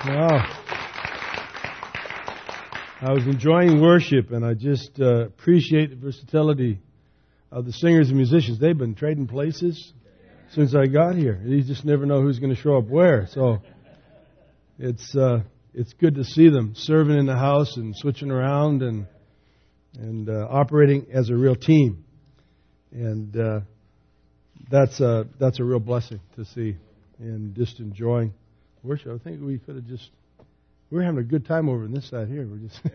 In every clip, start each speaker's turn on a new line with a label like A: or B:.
A: Well, I was enjoying worship, and I just appreciate the versatility of the singers and musicians. They've been trading places since I got here. You just never know who's going to show up where. So it's good to see them serving in the house and switching around and operating as a real team. And that's a real blessing to see and just enjoying worship. I think we could have we're having a good time over on this side here. We're just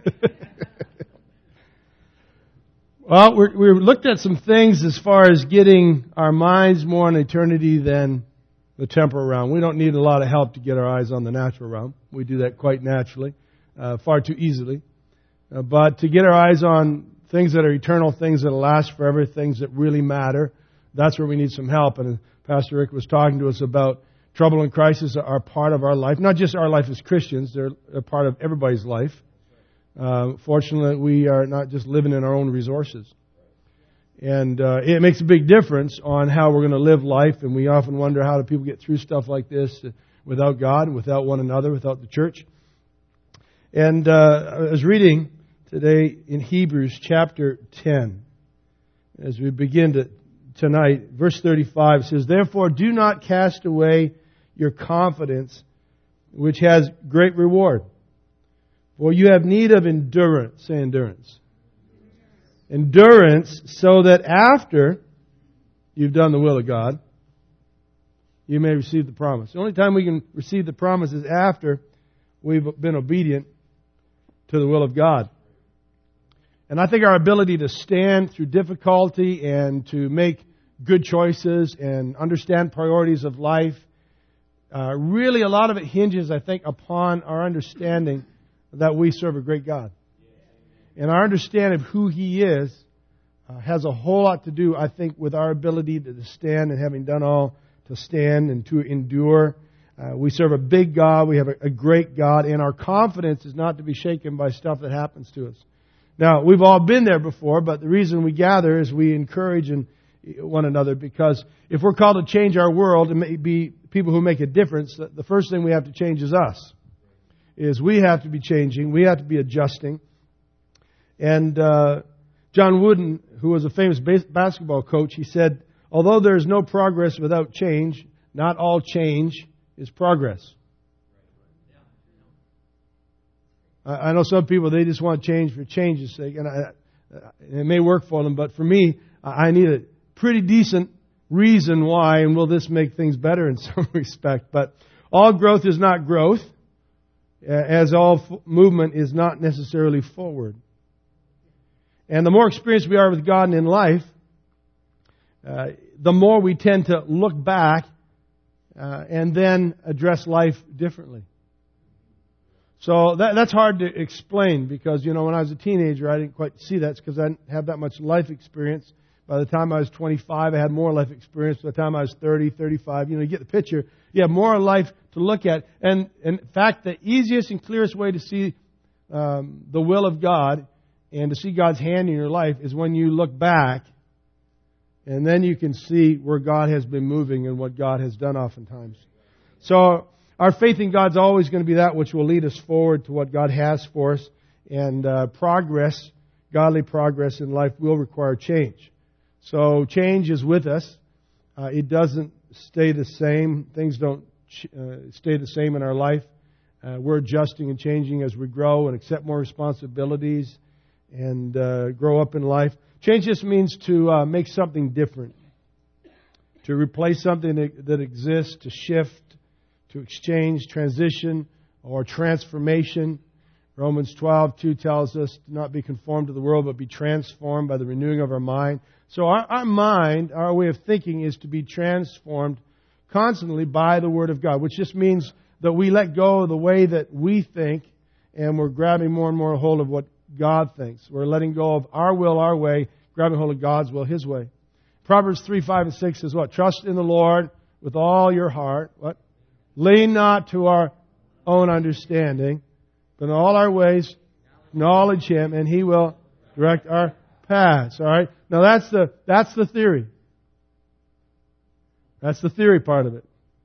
A: well, we looked at some things as far as getting our minds more on eternity than the temporal realm. We don't need a lot of help to get our eyes on the natural realm. We do that quite naturally, far too easily. But to get our eyes on things that are eternal, things that will last forever, things that really matter, that's where we need some help. And Pastor Rick was talking to us about trouble and crisis are part of our life. Not just our life as Christians, they're a part of everybody's life. Fortunately, we are not just living in our own resources. And it makes a big difference on how we're going to live life, and we often wonder how do people get through stuff like this without God, without one another, without the church. And I was reading today in Hebrews chapter 10, as we begin tonight. Verse 35 says, "Therefore do not cast away your confidence, which has great reward. For you have need of endurance." Say endurance. Endurance, so that after you've done the will of God, you may receive the promise. The only time we can receive the promise is after we've been obedient to the will of God. And I think our ability to stand through difficulty and to make good choices and understand priorities of life, really a lot of it hinges, I think, upon our understanding that we serve a great God. And our understanding of who He is has a whole lot to do, I think, with our ability to stand, and having done all to stand and to endure. We serve a big God. We have a great God. And our confidence is not to be shaken by stuff that happens to us. Now, we've all been there before, but the reason we gather is we encourage one another, because if we're called to change our world and may be people who make a difference, the first thing we have to change is us. We have to be changing. We have to be adjusting. And John Wooden, who was a famous basketball coach, he said, although there is no progress without change, not all change is progress. I know some people, they just want change for change's sake, and it may work for them, but for me, I need a pretty decent reason why, and will this make things better in some respect. But all growth is not growth, as all movement is not necessarily forward. And the more experienced we are with God and in life, the more we tend to look back and then address life differently. So that's hard to explain, because, when I was a teenager, I didn't quite see that. It's because I didn't have that much life experience. By the time I was 25, I had more life experience. By the time I was 30, 35, you get the picture. You have more life to look at. And in fact, the easiest and clearest way to see the will of God and to see God's hand in your life is when you look back, and then you can see where God has been moving and what God has done oftentimes. So our faith in God's always going to be that which will lead us forward to what God has for us. And progress, godly progress in life, will require change. So change is with us. It doesn't stay the same. Things don't stay the same in our life. We're adjusting and changing as we grow and accept more responsibilities and grow up in life. Change just means to make something different, to replace something that exists, to shift, to exchange, transition, or transformation. Romans 12:2 tells us to not be conformed to the world, but be transformed by the renewing of our mind. So our mind, our way of thinking, is to be transformed constantly by the Word of God, which just means that we let go of the way that we think, and we're grabbing more and more hold of what God thinks. We're letting go of our will, our way, grabbing hold of God's will, His way. Proverbs 3:5-6 says what? Trust in the Lord with all your heart. What? Lean not to our own understanding, but in all our ways acknowledge Him, and He will direct our paths. All right? Now that's the theory. That's the theory part of it.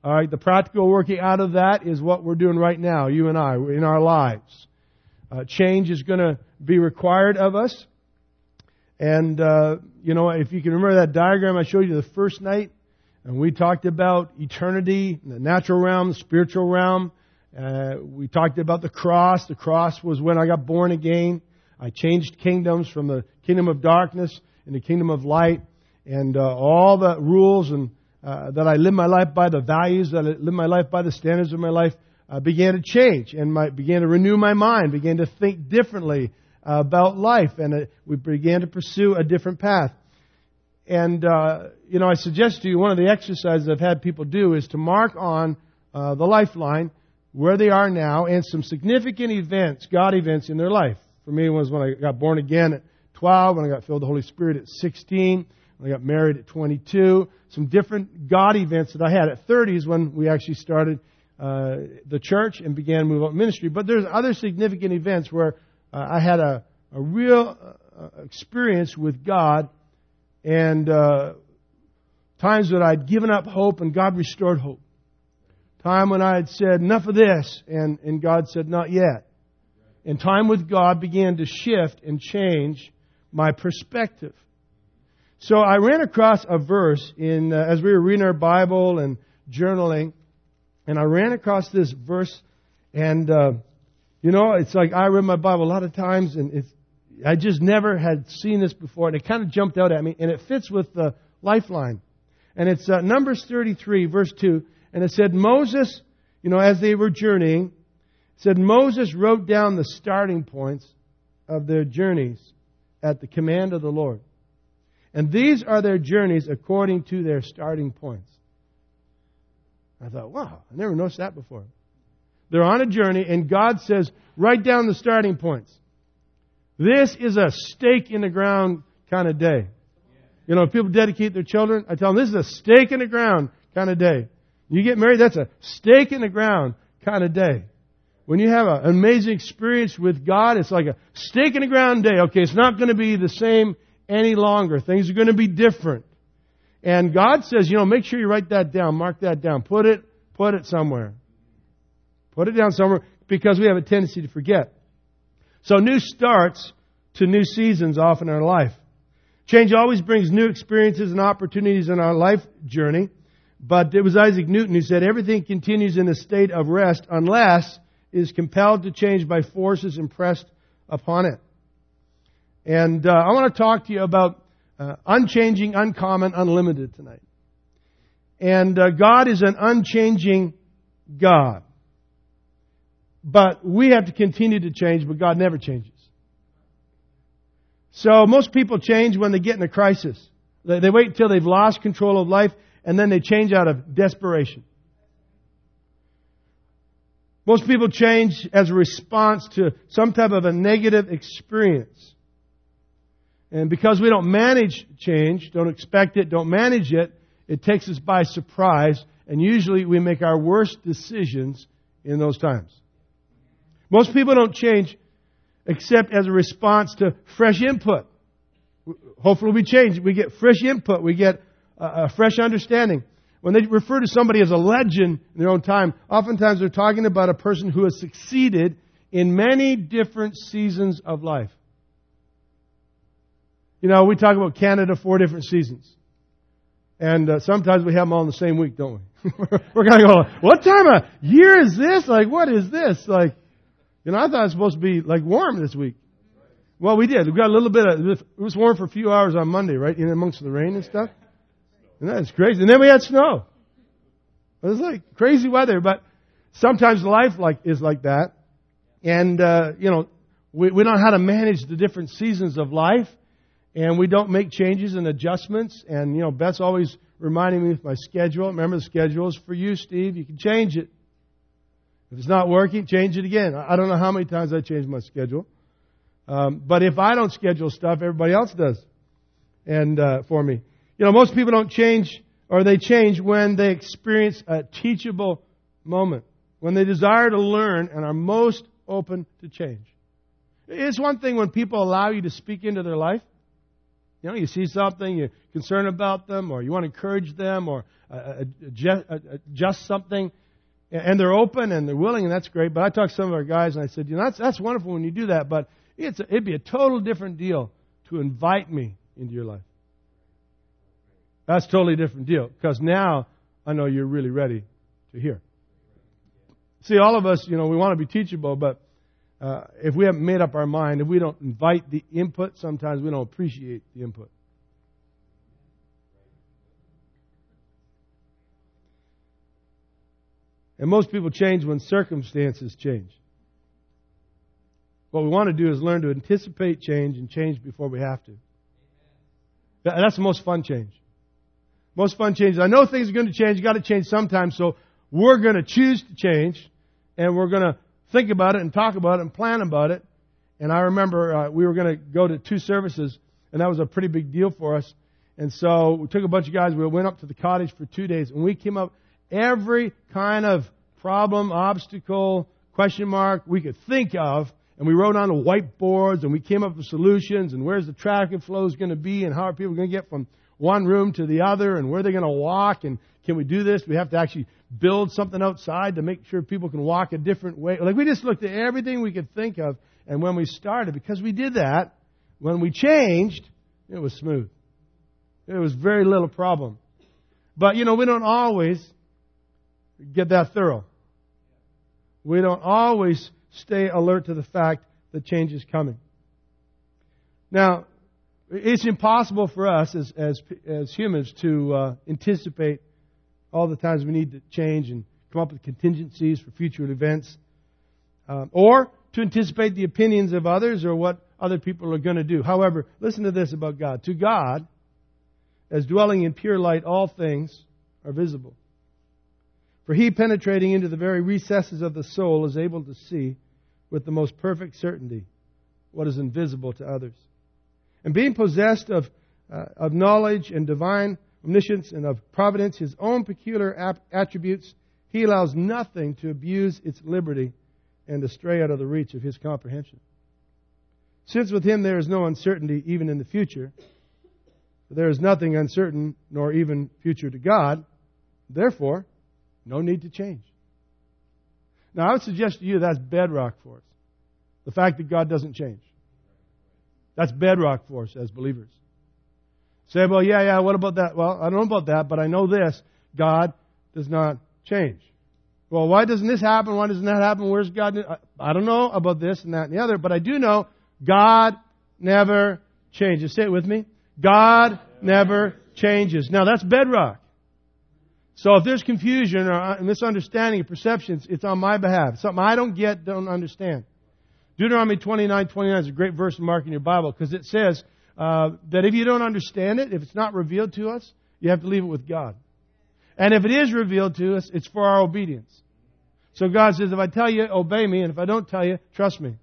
A: All right, the practical working out of that is what we're doing right now, you and I, in our lives. Change is going to be required of us. And, if you can remember that diagram I showed you the first night, and we talked about eternity, the natural realm, the spiritual realm. We talked about the cross. The cross was when I got born again. I changed kingdoms from the kingdom of darkness into the kingdom of light. And all the rules and that I live my life by, the values that I live my life by, the standards of my life, began to change and began to renew my mind, began to think differently about life, and we began to pursue a different path. And, I suggest to you one of the exercises I've had people do is to mark on the lifeline where they are now and some significant events, God events in their life. For me, it was when I got born again at 12, when I got filled with the Holy Spirit at 16, when I got married at 22, some different God events that I had. At 30 is when we actually started the church and began Move Out Ministry. But there's other significant events where I had a real experience with God, and times that I'd given up hope and God restored hope. Time when I had said, enough of this, and God said, not yet. And time with God began to shift and change my perspective. So I ran across a verse as we were reading our Bible and journaling, and I ran across this verse, and it's like I read my Bible a lot of times, and I just never had seen this before, and it kind of jumped out at me, and it fits with the lifeline. And it's Numbers 33, verse 2, and it said, Moses, as they were journeying, it said, Moses wrote down the starting points of their journeys at the command of the Lord. And these are their journeys according to their starting points. I thought, wow, I never noticed that before. They're on a journey, and God says, write down the starting points. This is a stake in the ground kind of day. If people dedicate their children, I tell them, this is a stake in the ground kind of day. You get married, that's a stake in the ground kind of day. When you have an amazing experience with God, it's like a stake in the ground day. Okay, it's not going to be the same any longer. Things are going to be different. And God says, make sure you write that down, mark that down, put it somewhere. Put it down somewhere, because we have a tendency to forget. So new starts to new seasons often in our life. Change always brings new experiences and opportunities in our life journey. But it was Isaac Newton who said, everything continues in a state of rest unless it is compelled to change by forces impressed upon it. And I want to talk to you about unchanging, uncommon, unlimited tonight. And God is an unchanging God. But we have to continue to change, but God never changes. So most people change when they get in a crisis. They wait until they've lost control of life, and then they change out of desperation. Most people change as a response to some type of a negative experience. And because we don't manage change, don't expect it, don't manage it, it takes us by surprise, and usually we make our worst decisions in those times. Most people don't change except as a response to fresh input. Hopefully we change. We get fresh input. We get a fresh understanding. When they refer to somebody as a legend in their own time, oftentimes they're talking about a person who has succeeded in many different seasons of life. We talk about Canada 4 different seasons. And sometimes we have them all in the same week, don't we? We're going to go, what time of year is this? Like, what is this? Like, I thought it was supposed to be like warm this week. Well, we did. We got a little bit of, it was warm for a few hours on Monday, right? In amongst the rain and stuff. And that's crazy. And then we had snow. It was like crazy weather, but sometimes life is like that. And, we don't know how to manage the different seasons of life. And we don't make changes and adjustments. And, Beth's always reminding me of my schedule. Remember, the schedule is for you, Steve. You can change it. If it's not working, change it again. I don't know how many times I changed my schedule. But if I don't schedule stuff, everybody else does. And for me. Most people don't change, or they change when they experience a teachable moment. When they desire to learn and are most open to change. It's one thing when people allow you to speak into their life. You know, you see something, you're concerned about them, or you want to encourage them, or adjust something, and they're open and they're willing, and that's great. But I talked to some of our guys, and I said, you know, that's wonderful when you do that, but it'd be a total different deal to invite me into your life. That's a totally different deal, because now I know you're really ready to hear. See, all of us, you know, we want to be teachable, but if we haven't made up our mind, if we don't invite the input, sometimes we don't appreciate the input. And most people change when circumstances change. What we want to do is learn to anticipate change and change before we have to. That's the most fun change. Most fun change. I know things are going to change. You've got to change sometime, so we're going to choose to change, and we're going to think about it and talk about it and plan about it. And I remember we were going to go to 2 services, and that was a pretty big deal for us. And so we took a bunch of guys. We went up to the cottage for 2 days, and we came up every kind of problem, obstacle, question mark we could think of, and we wrote on the whiteboards, and we came up with solutions, and where's the traffic flow is going to be, and how are people going to get from one room to the other, and where are they going to walk, and can we do this? Do we have to actually build something outside to make sure people can walk a different way? Like, we just looked at everything we could think of, and when we started, because we did that, when we changed, it was smooth. There was very little problem. But, you know, we don't always get that thorough. We don't always stay alert to the fact that change is coming. Now, it's impossible for us as humans to anticipate all the times we need to change and come up with contingencies for future events, or to anticipate the opinions of others or what other people are going to do. However, listen to this about God. To God, as dwelling in pure light, all things are visible. For He, penetrating into the very recesses of the soul, is able to see with the most perfect certainty what is invisible to others. And being possessed of knowledge and divine omniscience and of providence, His own peculiar attributes, He allows nothing to abuse its liberty and to stray out of the reach of His comprehension. Since with Him there is no uncertainty even in the future, there is nothing uncertain nor even future to God, therefore, no need to change. Now, I would suggest to you that's bedrock for us. The fact that God doesn't change. That's bedrock for us as believers. Say, well, yeah, what about that? Well, I don't know about that, but I know this. God does not change. Well, why doesn't this happen? Why doesn't that happen? Where's God? I don't know about this and that and the other, but I do know God never changes. Say it with me. God never changes. Now, that's bedrock. So if there's confusion or misunderstanding or perceptions, it's on my behalf. Something I don't get, don't understand. Deuteronomy 29:29 is a great verse to mark in your Bible, because it says that if you don't understand it, if it's not revealed to us, you have to leave it with God. And if it is revealed to us, it's for our obedience. So God says, if I tell you, obey me, and if I don't tell you, trust me.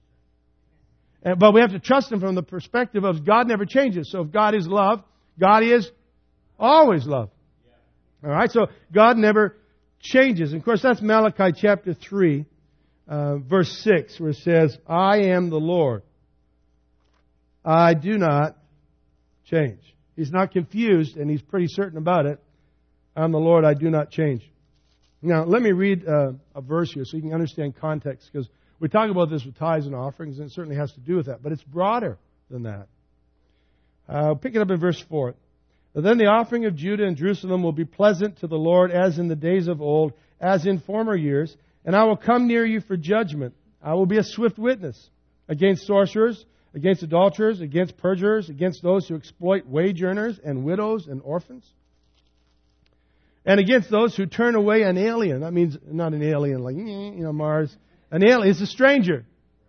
A: But we have to trust Him from the perspective of God never changes. So if God is love, God is always love. All right, so God never changes. And of course, that's Malachi chapter 3, verse 6, where it says, I am the Lord. I do not change. He's not confused, and He's pretty certain about it. I'm the Lord, I do not change. Now, let me read a verse here so you can understand context, because we talk about this with tithes and offerings, and it certainly has to do with that, but it's broader than that. Pick it up in verse 4. Then the offering of Judah and Jerusalem will be pleasant to the Lord as in the days of old, as in former years, and I will come near you for judgment. I will be a swift witness against sorcerers, against adulterers, against perjurers, against those who exploit wage earners and widows and orphans, and against those who turn away an alien. That means not an alien like, Mars. An alien is a stranger.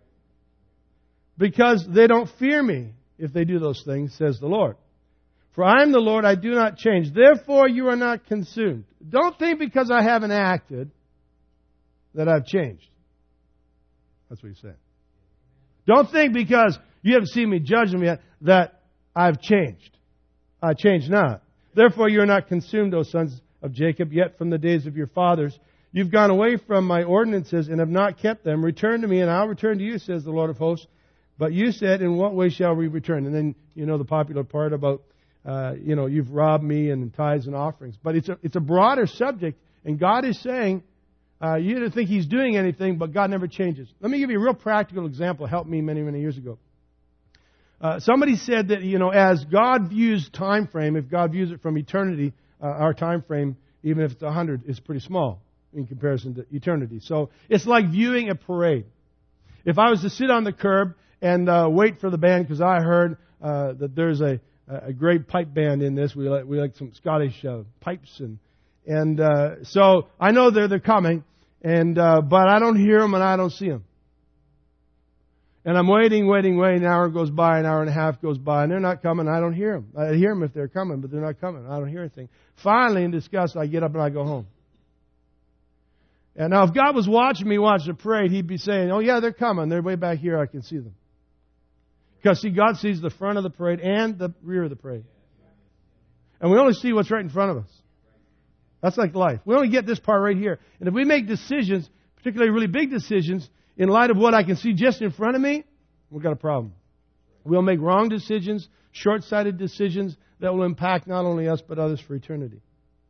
A: Because they don't fear me if they do those things, says the Lord. For I am the Lord, I do not change. Therefore you are not consumed. Don't think because I haven't acted that I've changed. That's what He said. Don't think because you haven't seen me judge them yet that I've changed. I change not. Therefore you are not consumed, O sons of Jacob, yet from the days of your fathers. You've gone away from my ordinances and have not kept them. Return to me and I'll return to you, says the Lord of hosts. But you said, in what way shall we return? And then, the popular part about, you've robbed me and tithes and offerings. But it's a broader subject, and God is saying, you didn't think He's doing anything, but God never changes. Let me give you a real practical example. It helped me many, many years ago. Somebody said that, as God views time frame, if God views it from eternity, our time frame, even if it's 100, is pretty small in comparison to eternity. So it's like viewing a parade. If I was to sit on the curb and wait for the band, because I heard that there's a great pipe band in this. We like some Scottish pipes, and so I know they're coming, but I don't hear them and I don't see them. And I'm waiting. An hour goes by, an hour and a half goes by, and they're not coming. I don't hear them. I hear them if they're coming, but they're not coming. I don't hear anything. Finally, in disgust, I get up and I go home. And now, if God was watching me watch the parade, He'd be saying, "Oh yeah, they're coming. They're way back here. I can see them." Because see, God sees the front of the parade and the rear of the parade, and we only see what's right in front of us. That's like life. We only get this part right here. And if we make decisions, particularly really big decisions, in light of what I can see just in front of me, we've got a problem. We'll make wrong decisions, short-sighted decisions that will impact not only us but others for eternity.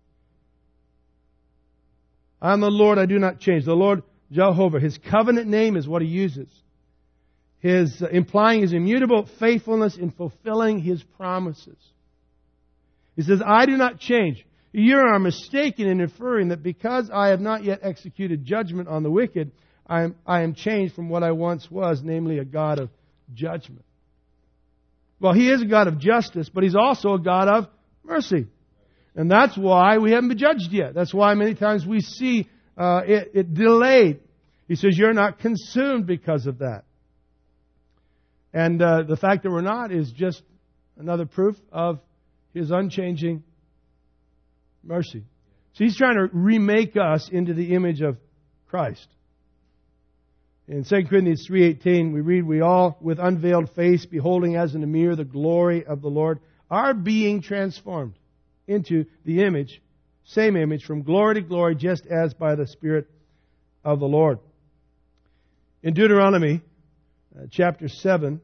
A: I am the Lord, I do not change. The Lord Jehovah, His covenant name is what He uses. His implying His immutable faithfulness in fulfilling His promises. He says, I do not change. You are mistaken in inferring that because I have not yet executed judgment on the wicked, I am changed from what I once was, namely a God of judgment. Well, He is a God of justice, but He's also a God of mercy. And that's why we haven't been judged yet. That's why many times we see it delayed. He says, you're not consumed because of that. And the fact that we're not is just another proof of His unchanging mercy. So He's trying to remake us into the image of Christ. In 2 Corinthians 3:18, we read, we all, with unveiled face, beholding as in a mirror the glory of the Lord, are being transformed into the image, same image, from glory to glory, just as by the Spirit of the Lord. In Deuteronomy chapter 7,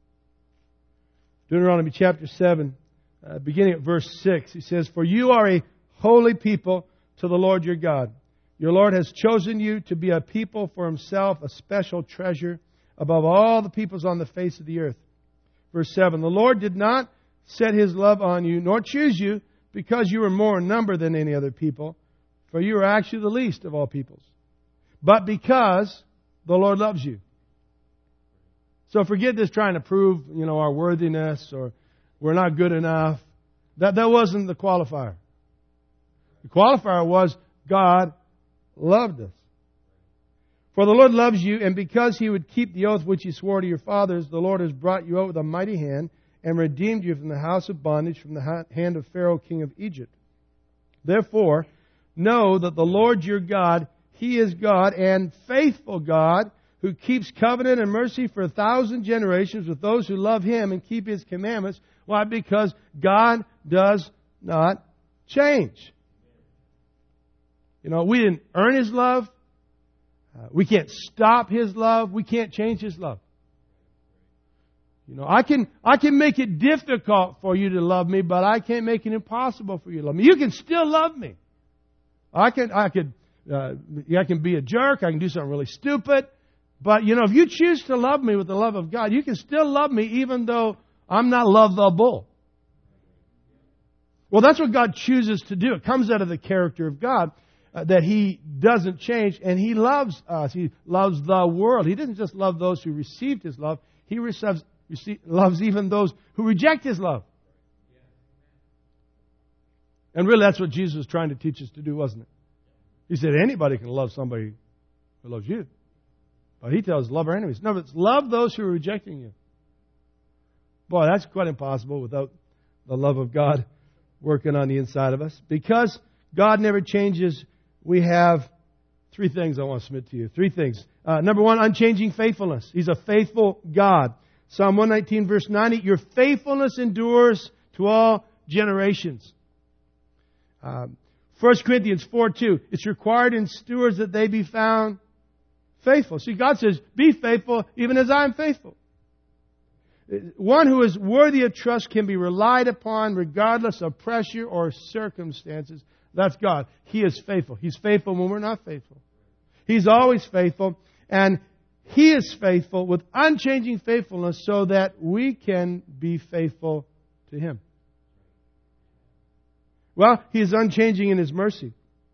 A: beginning at verse 6, he says, for you are a holy people to the Lord your God. Your Lord has chosen you to be a people for Himself, a special treasure above all the peoples on the face of the earth. Verse 7, the Lord did not set His love on you, nor choose you, because you were more in number than any other people, for you are actually the least of all peoples, but because the Lord loves you. So forget this trying to prove, our worthiness or we're not good enough. That wasn't the qualifier. The qualifier was God loved us. For the Lord loves you, and because He would keep the oath which He swore to your fathers, the Lord has brought you out with a mighty hand and redeemed you from the house of bondage, from the hand of Pharaoh, king of Egypt. Therefore, know that the Lord your God, He is God and faithful God, who keeps covenant and mercy for 1,000 generations with those who love Him and keep His commandments. Why? Because God does not change. We didn't earn His love. We can't stop His love. We can't change His love. I can make it difficult for you to love me, but I can't make it impossible for you to love me. You can still love me. I can be a jerk. I can do something really stupid. But, if you choose to love me with the love of God, you can still love me even though I'm not lovable. Well, that's what God chooses to do. It comes out of the character of God, that He doesn't change, and He loves us. He loves the world. He doesn't just love those who received His love. He loves even those who reject His love. And really, that's what Jesus was trying to teach us to do, wasn't it? He said, anybody can love somebody who loves you. But He tells us, love our enemies. No, but it's love those who are rejecting you. Boy, that's quite impossible without the love of God working on the inside of us. Because God never changes, we have three things I want to submit to you. Three things. Number one, unchanging faithfulness. He's a faithful God. Psalm 119, verse 90, your faithfulness endures to all generations. 1 Corinthians 4:2, it's required in stewards that they be found faithful. See, God says, be faithful even as I am faithful. One who is worthy of trust can be relied upon regardless of pressure or circumstances. That's God. He is faithful. He's faithful when we're not faithful. He's always faithful. And He is faithful with unchanging faithfulness so that we can be faithful to Him. Well, He is unchanging in His mercy.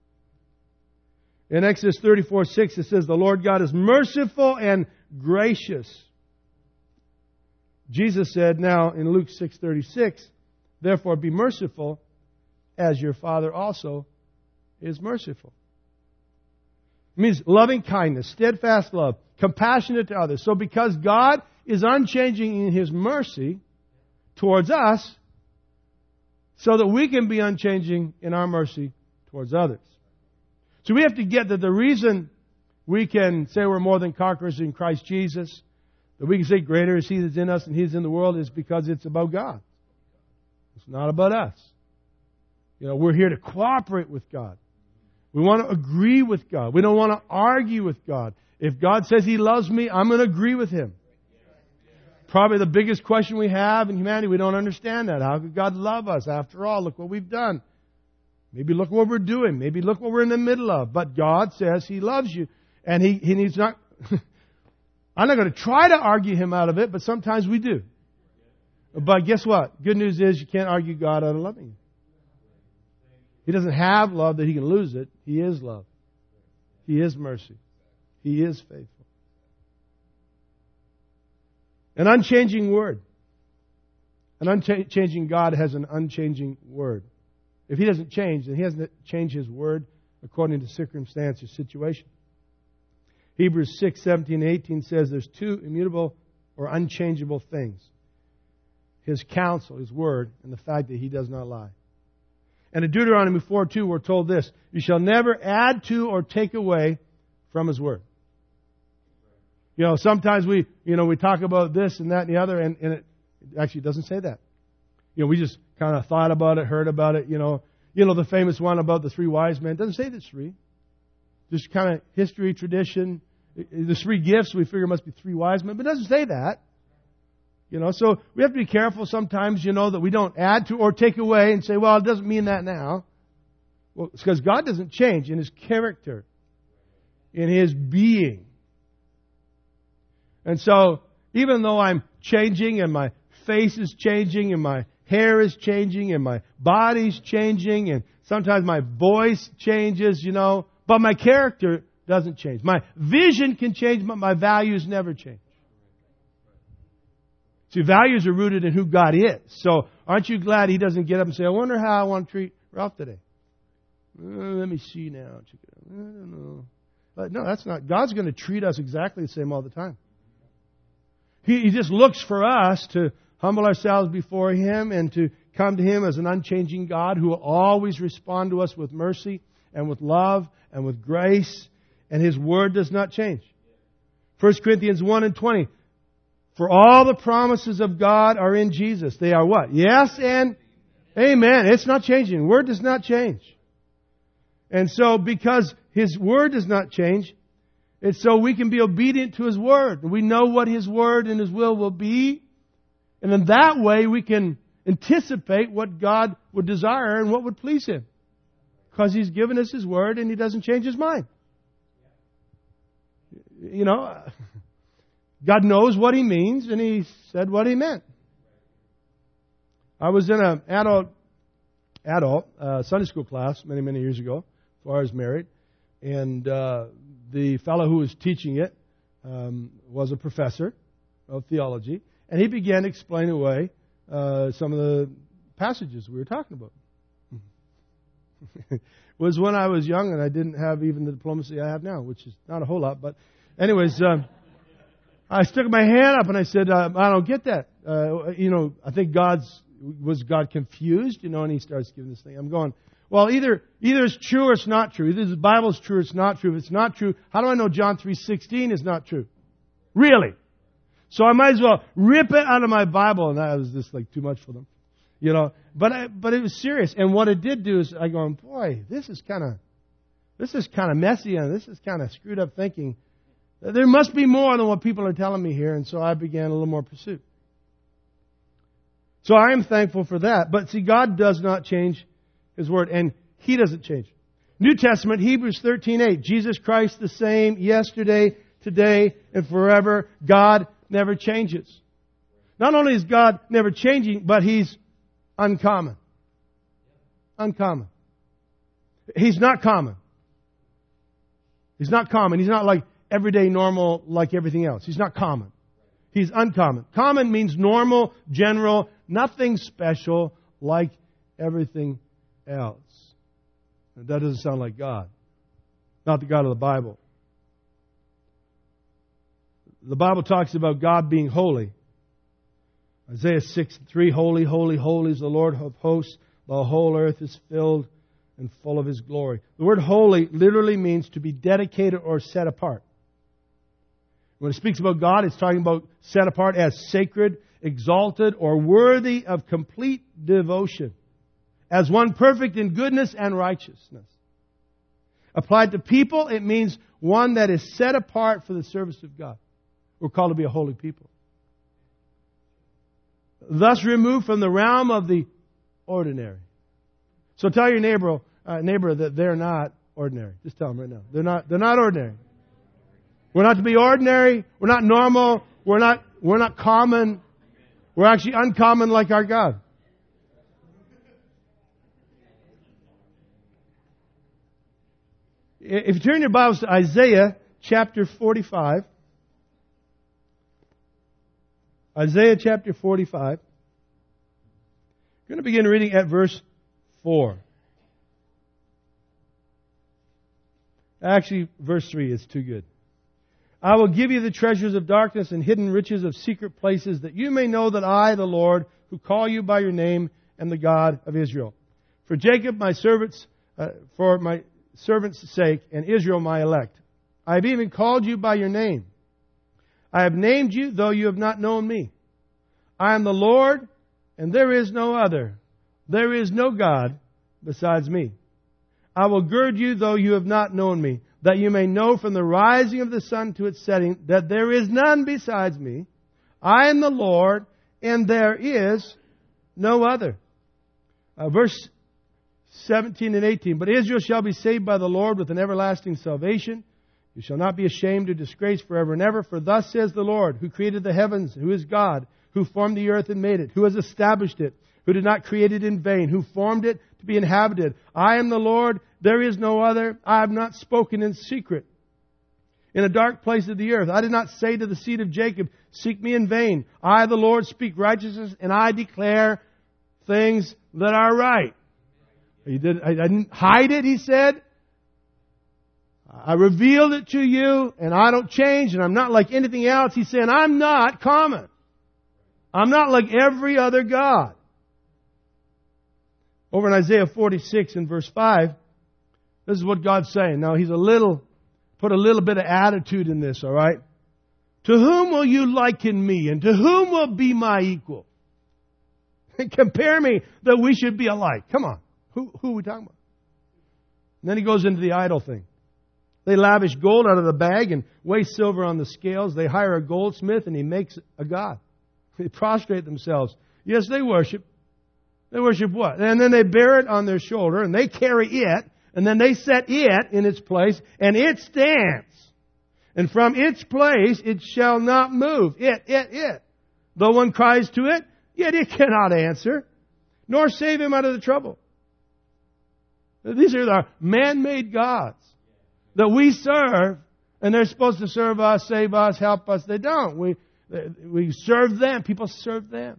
A: In Exodus 34:6 it says, the Lord God is merciful and gracious. Jesus said now in Luke 6:36, therefore be merciful as your Father also is merciful. It means loving kindness, steadfast love, compassionate to others. So because God is unchanging in His mercy towards us, so that we can be unchanging in our mercy towards others. So we have to get that the reason we can say we're more than conquerors in Christ Jesus, that we can say greater is He that's in us than He that's in the world, is because it's about God. It's not about us. We're here to cooperate with God. We want to agree with God. We don't want to argue with God. If God says He loves me, I'm going to agree with Him. Probably the biggest question we have in humanity, we don't understand that. How could God love us? After all, look what we've done. Maybe look what we're doing. Maybe look what we're in the middle of. But God says He loves you. And He needs not... I'm not going to try to argue Him out of it, but sometimes we do. But guess what? Good news is you can't argue God out of loving you. He doesn't have love that He can lose it. He is love. He is mercy. He is faithful. An unchanging Word. An unchanging God has an unchanging Word. If He doesn't change, then He hasn't changed His Word according to circumstance or situation. Hebrews 6:17-18 says there's two immutable or unchangeable things. His counsel, His Word, and the fact that He does not lie. And in Deuteronomy 4:2 we're told this, you shall never add to or take away from His Word. Sometimes we talk about this and that and the other, and it actually doesn't say that. We just kind of thought about it, heard about it, the famous one about the three wise men. It doesn't say there's three. Just kind of history, tradition. The three gifts, we figure must be three wise men, but it doesn't say that. So we have to be careful sometimes, that we don't add to or take away and say, well, it doesn't mean that now. Well, it's because God doesn't change in His character, in His being. And so, even though I'm changing and my face is changing and my hair is changing and my body's changing and sometimes my voice changes, but my character doesn't change. My vision can change, but my values never change. See, values are rooted in who God is. So, aren't you glad He doesn't get up and say, I wonder how I want to treat Ralph today? Let me see now. I don't know. But no, that's not. God's going to treat us exactly the same all the time. He just looks for us to humble ourselves before Him and to come to Him as an unchanging God who will always respond to us with mercy and with love and with grace. And His Word does not change. 1 Corinthians 1:20. For all the promises of God are in Jesus. They are what? Yes and amen. It's not changing. The Word does not change. And so because His Word does not change, it's so we can be obedient to His Word. We know what His Word and His will be. And in that way we can anticipate what God would desire and what would please Him. Because He's given us His Word and He doesn't change His mind. God knows what He means and He said what He meant. I was in an adult Sunday school class many years ago before I was married. And the fellow who was teaching it was a professor of theology. And he began to explain away some of the passages we were talking about. It was when I was young and I didn't have even the diplomacy I have now, which is not a whole lot. But anyways, I stuck my hand up and I said, I don't get that. I think was God confused? And He starts giving this thing. I'm going, well, either it's true or it's not true. Either the Bible's true or it's not true. If it's not true, how do I know John 3:16 is not true? Really? So I might as well rip it out of my Bible. And that was just like too much for them. But it was serious. And what it did do is I go, boy, this is kind of messy and this is kind of screwed up thinking. There must be more than what people are telling me here. And so I began a little more pursuit. So I am thankful for that. But see, God does not change His Word, and He doesn't change. New Testament, Hebrews 13:8. Jesus Christ the same yesterday, today, and forever. God never changes. Not only is God never changing, but He's uncommon. Uncommon. He's not common. He's not common. He's not like everyday normal like everything else. He's not common. He's uncommon. Common means normal, general, nothing special like everything else. And that doesn't sound like God. Not the God of the Bible. The Bible talks about God being holy. Isaiah 6:3, holy, holy, holy is the Lord of hosts. The whole earth is filled and full of His glory. The word holy literally means to be dedicated or set apart. When it speaks about God, it's talking about set apart as sacred, exalted, or worthy of complete devotion. As one perfect in goodness and righteousness. Applied to people, it means one that is set apart for the service of God. We're called to be a holy people. Thus removed from the realm of the ordinary. So tell your neighbor that they're not ordinary. Just tell them right now. They're not ordinary. We're not to be ordinary. We're not normal. We're not common. We're actually uncommon like our God. If you turn your Bibles to Isaiah chapter 45. Isaiah chapter 45. We're going to begin reading at verse 4. Actually, verse 3 is too good. I will give you the treasures of darkness and hidden riches of secret places, that you may know that I, the Lord, who call you by your name, am the God of Israel. For Jacob, my servants, for my servant's sake, and Israel, my elect. I have even called you by your name. I have named you, though you have not known me. I am the Lord, and there is no other. There is no God besides me. I will gird you, though you have not known me, that you may know from the rising of the sun to its setting that there is none besides me. I am the Lord, and there is no other. Verse 17 and 18. But Israel shall be saved by the Lord with an everlasting salvation. You shall not be ashamed or disgraced forever and ever. For thus says the Lord, who created the heavens, who is God, who formed the earth and made it, who has established it, who did not create it in vain, who formed it to be inhabited. I am the Lord, there is no other. I have not spoken in secret. In a dark place of the earth, I did not say to the seed of Jacob, seek me in vain. I, the Lord, speak righteousness, and I declare things that are right. I didn't hide it, He said. I revealed it to you, and I don't change, and I'm not like anything else. He's saying, I'm not common. I'm not like every other God. Over in Isaiah 46 and verse 5, this is what God's saying. Now, He's put a little bit of attitude in this, all right? To whom will you liken me, and to whom will be my equal? Compare me that we should be alike. Come on. Who are we talking about? And then He goes into the idol thing. They lavish gold out of the bag and weigh silver on the scales. They hire a goldsmith and he makes a god. They prostrate themselves. Yes, they worship. They worship what? And then they bear it on their shoulder and they carry it. And then they set it in its place and it stands. And from its place it shall not move. It. Though one cries to it, yet it cannot answer, nor save him out of the trouble. These are our man-made gods that we serve, and they're supposed to serve us, save us, help us. They don't. We serve them. People serve them.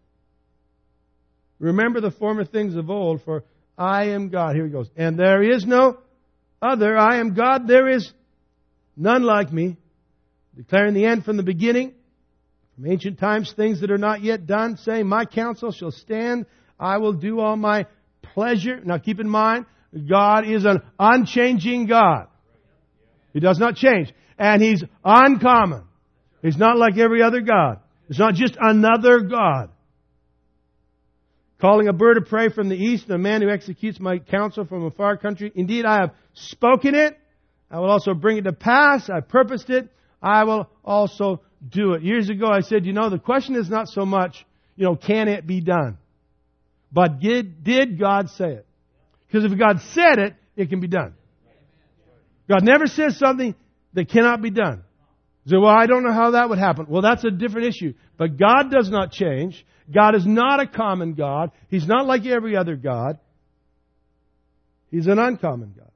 A: Remember the former things of old, for I am God. Here he goes. And there is no other. I am God. There is none like me. Declaring the end from the beginning. From ancient times, things that are not yet done, saying, my counsel shall stand. I will do all my pleasure. Now keep in mind, God is an unchanging God. He does not change. And He's uncommon. He's not like every other God. It's not just another God. Calling a bird of prey from the east and a man who executes my counsel from a far country. Indeed, I have spoken it. I will also bring it to pass. I purposed it. I will also do it. Years ago, I said, the question is not so much, can it be done? But did God say it? Because if God said it, it can be done. God never says something that cannot be done. You say, well, I don't know how that would happen. Well, that's a different issue. But God does not change. God is not a common God. He's not like every other God. He's an uncommon God.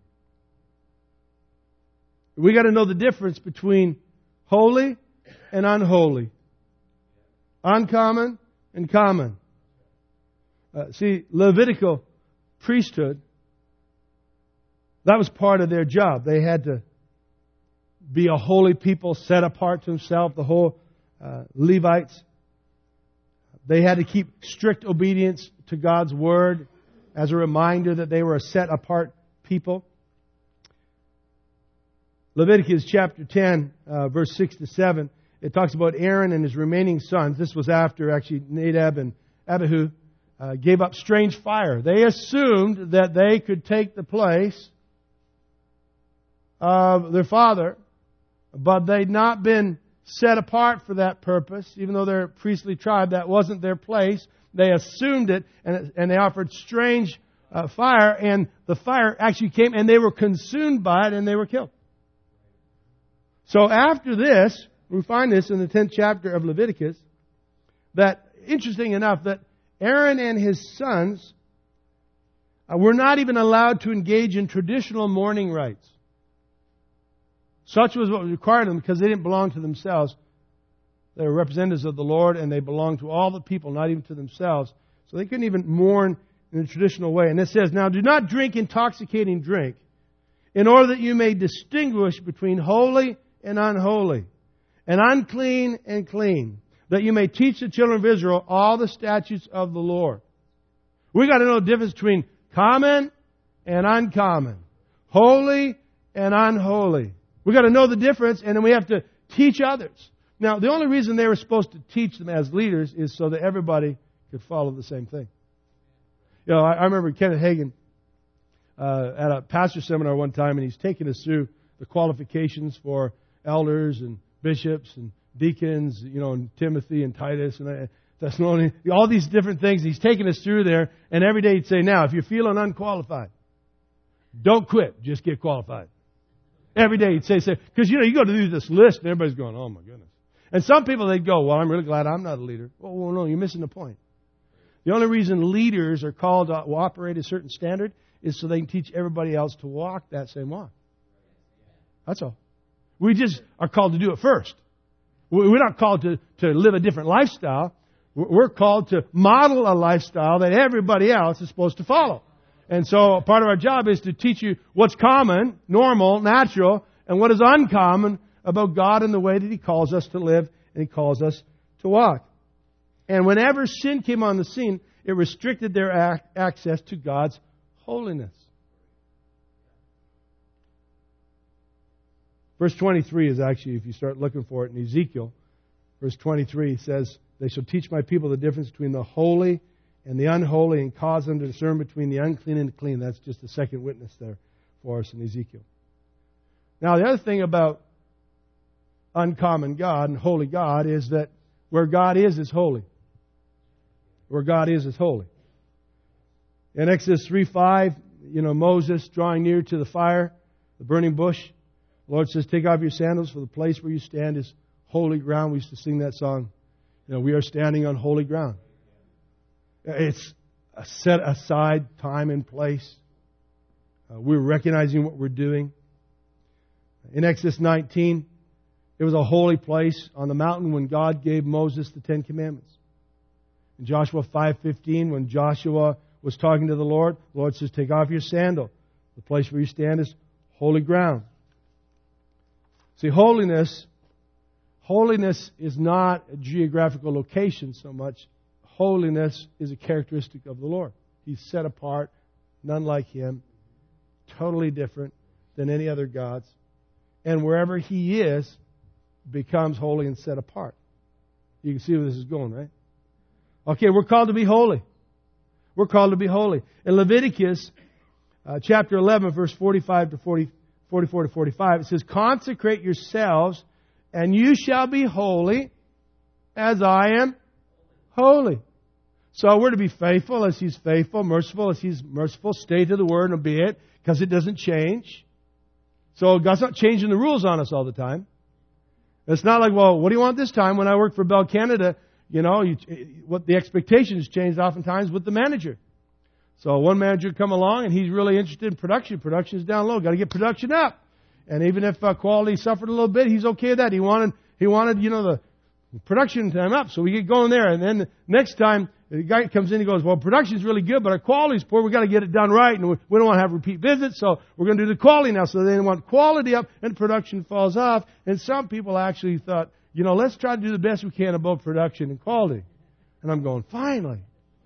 A: We got to know the difference between holy and unholy. Uncommon and common. Levitical priesthood, that was part of their job. They had to be a holy people set apart to Himself, the whole Levites. They had to keep strict obedience to God's Word as a reminder that they were a set apart people. Leviticus chapter 10, verse 6 to 7, it talks about Aaron and his remaining sons. This was after actually Nadab and Abihu gave up strange fire. They assumed that they could take the place of their father, but they'd not been set apart for that purpose. Even though they're a priestly tribe, that wasn't their place. They assumed it, and they offered strange fire, and the fire actually came, and they were consumed by it, and they were killed. So after this, we find this in the 10th chapter of Leviticus, that, interesting enough, that Aaron and his sons were not even allowed to engage in traditional mourning rites. Such was what was required of them because they didn't belong to themselves. They were representatives of the Lord, and they belonged to all the people, not even to themselves. So they couldn't even mourn in a traditional way. And it says, now do not drink intoxicating drink, in order that you may distinguish between holy and unholy, and unclean and clean, that you may teach the children of Israel all the statutes of the Lord. We got to know the difference between common and uncommon, holy and unholy. We got to know the difference, and then we have to teach others. Now, the only reason they were supposed to teach them as leaders is so that everybody could follow the same thing. I remember Kenneth Hagin at a pastor seminar one time, and he's taking us through the qualifications for elders and bishops and deacons, and Timothy and Titus and Thessalonians, all these different things. He's taking us through there, and every day he'd say, now, if you're feeling unqualified, don't quit, just get qualified. Every day he'd say, because you go to do this list, and everybody's going, oh my goodness. And some people, they'd go, well, I'm really glad I'm not a leader. Well, no, you're missing the point. The only reason leaders are called to operate a certain standard is so they can teach everybody else to walk that same walk. That's all. We just are called to do it first. We're not called to live a different lifestyle. We're called to model a lifestyle that everybody else is supposed to follow. And so part of our job is to teach you what's common, normal, natural, and what is uncommon about God and the way that He calls us to live and He calls us to walk. And whenever sin came on the scene, it restricted their access to God's holiness. Verse 23 is actually, if you start looking for it in Ezekiel, verse 23 says, they shall teach my people the difference between the holy and the unholy and cause them to discern between the unclean and the clean. That's just the second witness there for us in Ezekiel. Now, the other thing about uncommon God and holy God is that where God is holy. Where God is holy. In Exodus 3:5, Moses drawing near to the fire, the burning bush, the Lord says, take off your sandals, for the place where you stand is holy ground. We used to sing that song. We are standing on holy ground. It's a set aside time and place. We're recognizing what we're doing. In Exodus 19, it was a holy place on the mountain when God gave Moses the 10 Commandments. In Joshua 5:15, when Joshua was talking to the Lord says, take off your sandal. The place where you stand is holy ground. See, holiness is not a geographical location so much. Holiness is a characteristic of the Lord. He's set apart, none like Him, totally different than any other gods. And wherever He is, becomes holy and set apart. You can see where this is going, right? Okay, we're called to be holy. We're called to be holy. In Leviticus chapter 11, verse 44 to 45, it says, consecrate yourselves, and you shall be holy, as I am holy. So we're to be faithful as He's faithful, merciful as He's merciful. Stay to the Word and obey it, because it doesn't change. So God's not changing the rules on us all the time. It's not like, well, what do you want this time? When I worked for Bell Canada, what the expectations changed oftentimes with the manager. So one manager would come along and he's really interested in production. Production is down low. Got to get production up. And even if quality suffered a little bit, he's okay with that. He wanted the production time up. So we get going there. And then the next time the guy comes in, he goes, well, production's really good, but our quality's poor. We've got to get it done right. And we don't want to have repeat visits. So we're going to do the quality now. So they want quality up and production falls off. And some people actually thought, let's try to do the best we can about production and quality. And I'm going, finally.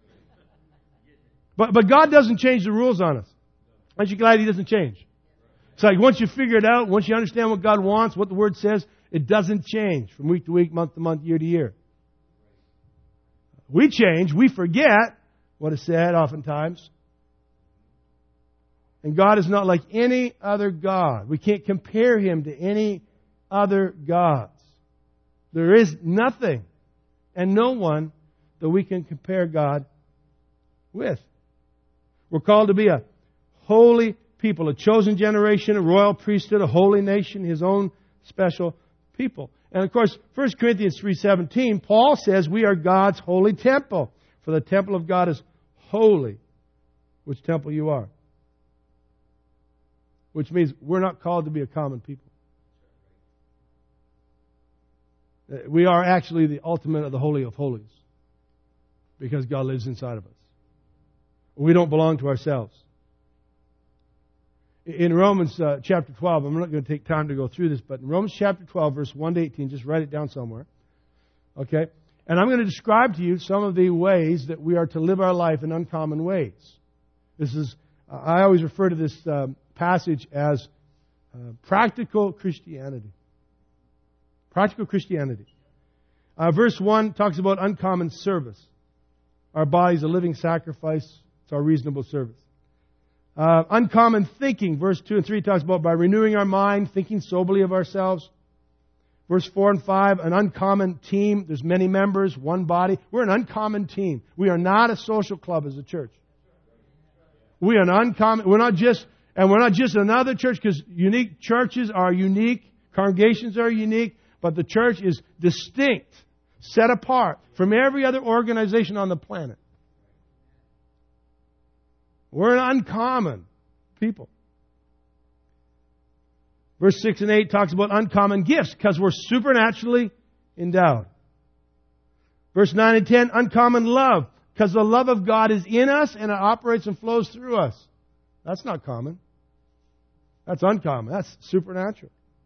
A: But God doesn't change the rules on us. Aren't you glad He doesn't change? It's like once you figure it out, once you understand what God wants, what the Word says, it doesn't change from week to week, month to month, year to year. We change. We forget what is said oftentimes. And God is not like any other God. We can't compare Him to any other gods. There is nothing and no one that we can compare God with. We're called to be a holy people, a chosen generation, a royal priesthood, a holy nation, His own special people. And of course, 1 Corinthians 3:17, Paul says we are God's holy temple. For the temple of God is holy, which temple you are. Which means we're not called to be a common people. We are actually the ultimate of the Holy of Holies. Because God lives inside of us. We don't belong to ourselves. In Romans chapter 12, I'm not going to take time to go through this, but in Romans chapter 12, verse 1 to 18, just write it down somewhere. Okay? And I'm going to describe to you some of the ways that we are to live our life in uncommon ways. This is, I always refer to this passage as practical Christianity. Practical Christianity. Verse 1 talks about uncommon service. Our body is a living sacrifice. It's our reasonable service. Uncommon thinking. Verse 2 and 3 talks about by renewing our mind, thinking soberly of ourselves. Verse 4 and 5, an uncommon team. There's many members, one body. We're an uncommon team. We are not a social club as a church. We are an uncommon. We're not just another church, because unique churches are unique. Congregations are unique. But the church is distinct, set apart from every other organization on the planet. We're an uncommon people. Verse 6 and 8 talks about uncommon gifts, because we're supernaturally endowed. Verse 9 and 10, uncommon love, because the love of God is in us and it operates and flows through us. That's not common. That's uncommon. That's supernatural.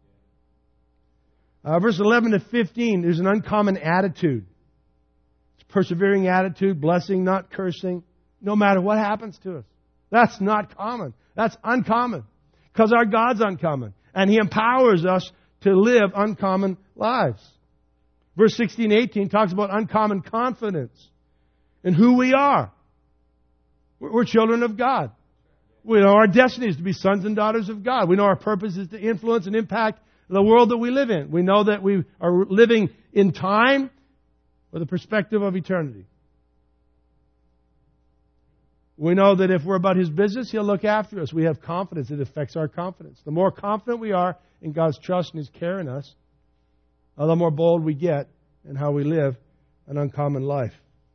A: Verse 11 to 15, there's an uncommon attitude. It's a persevering attitude, blessing, not cursing, no matter what happens to us. That's not common. That's uncommon. Because our God's uncommon. And He empowers us to live uncommon lives. Verse 16 and 18 talks about uncommon confidence in who we are. We're children of God. We know our destiny is to be sons and daughters of God. We know our purpose is to influence and impact the world that we live in. We know that we are living in time with a perspective of eternity. We know that if we're about His business, He'll look after us. We have confidence. It affects our confidence. The more confident we are in God's trust and His care in us, the more bold we get in how we live an uncommon life.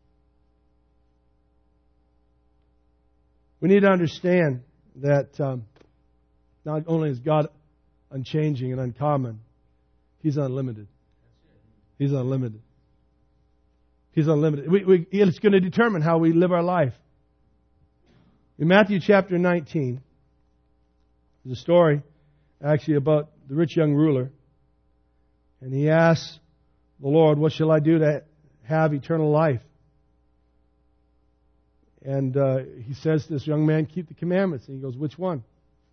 A: We need to understand that not only is God unchanging and uncommon, He's unlimited. He's unlimited. He's unlimited. It's going to determine how we live our life. In Matthew chapter 19, there's a story actually about the rich young ruler. And he asks the Lord, what shall I do to have eternal life? And he says to this young man, keep the commandments. And he goes, which one?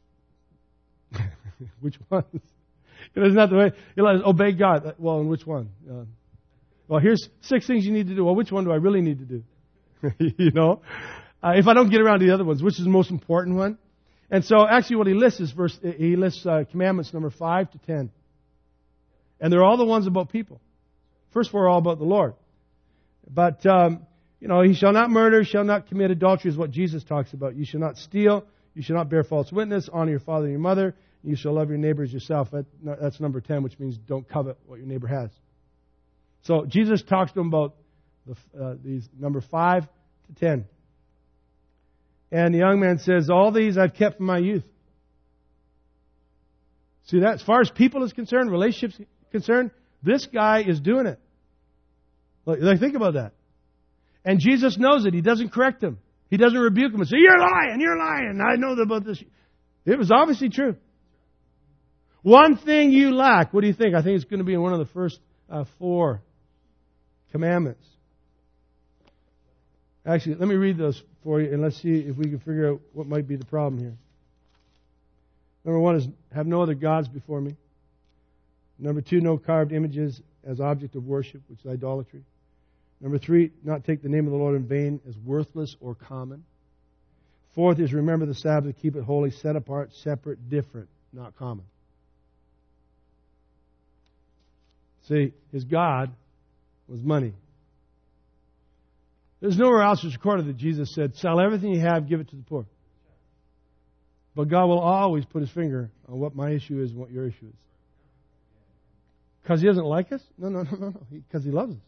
A: Which one? Isn't that the way? Obey God. Well, and which one? Well, here's 6 things you need to do. Well, which one do I really need to do? If I don't get around to the other ones, which is the most important one? And so actually what he lists is he lists commandments number 5 to 10. And they're all the ones about people. First 4 are all about the Lord. But, he shall not murder, shall not commit adultery is what Jesus talks about. You shall not steal. You shall not bear false witness. Honor your father and your mother. You shall love your neighbor as yourself. That's number 10, which means don't covet what your neighbor has. So Jesus talks to them about these number 5 to 10. And the young man says, all these I've kept from my youth. See that? As far as people is concerned, relationships concerned, this guy is doing it. Like, think about that. And Jesus knows it. He doesn't correct him. He doesn't rebuke him and say, you're lying. I know about this. It was obviously true. One thing you lack. What do you think? I think it's going to be in one of the first 4 commandments. Actually, let me read those for you and let's see if we can figure out what might be the problem here. Number 1 is have no other gods before me. Number 2, no carved images as object of worship, which is idolatry. Number 3, not take the name of the Lord in vain as worthless or common. 4th is remember the Sabbath, keep it holy, set apart, separate, different, not common. See, his God was money. There's nowhere else it's recorded that Jesus said, sell everything you have, give it to the poor. But God will always put His finger on what my issue is and what your issue is. Because He doesn't like us? No. Because He loves us.